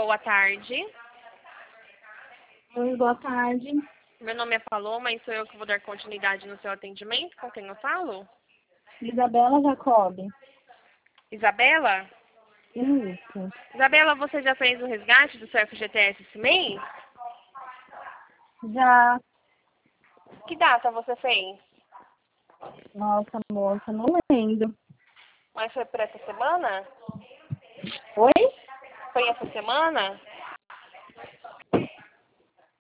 Boa tarde. Oi, boa tarde. Meu nome é Paloma e sou eu que vou dar continuidade no seu atendimento. Com quem eu falo? Isabela Jacob. Isabela? Isso. Isabela, você já fez o resgate do seu FGTS esse mês? Já. Que data você fez? Nossa, moça, não lembro. Mas foi por essa semana? Oi? Foi essa semana?